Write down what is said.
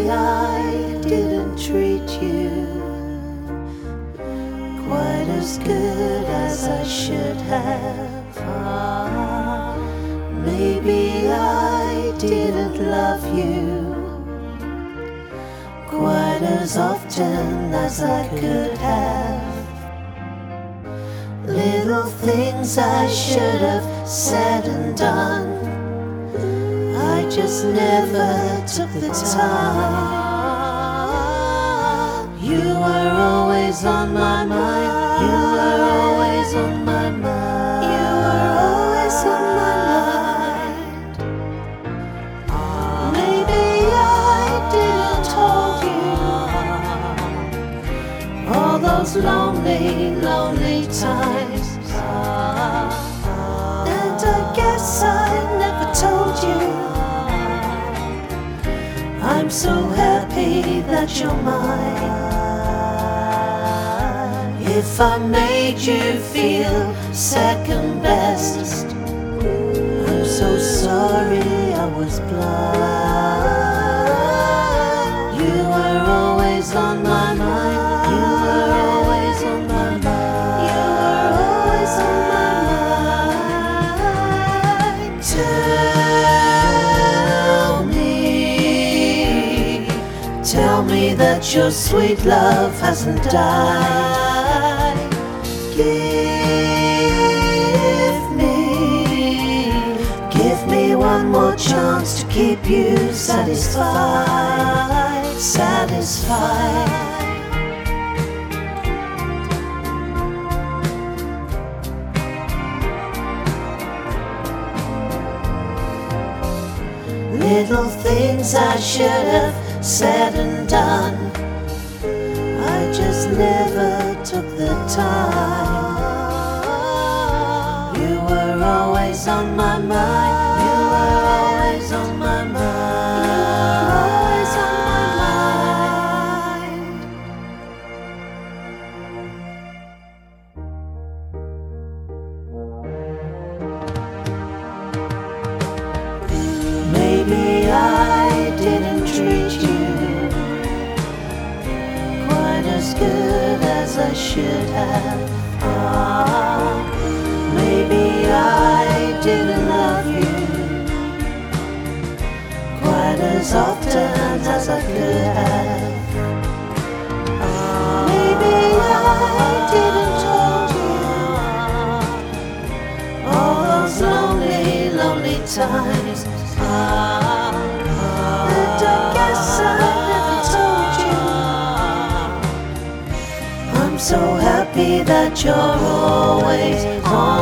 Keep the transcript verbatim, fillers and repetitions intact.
I didn't treat you quite as good as I should have. Ah, maybe I didn't love you quite as often as I could have. Little things I should have said and done, I just never took the time. You were always on my mind. You were always on my mind. You were always on my mind. Maybe I didn't hold you all those lonely, lonely times. And I guess I never told you I'm so happy that you're mine. If I made you feel second best, I'm so sorry I was blind. You were always on my mind. You were always on my mind. You were always on my mind. Tell me, tell me that your sweet love hasn't died. Give me, give me one more chance to keep you satisfied, satisfied. Little things I should have said and done, I just never took the time. You were always on my mind. You were always on my mind. You were always on my mind. Maybe I didn't treat you quite as good as I should have. Ah, maybe I didn't love you quite as often as I could have. Ah, maybe I didn't hold you all those lonely, lonely times. Ah, and I guess I never told you I'm so happy that you're always on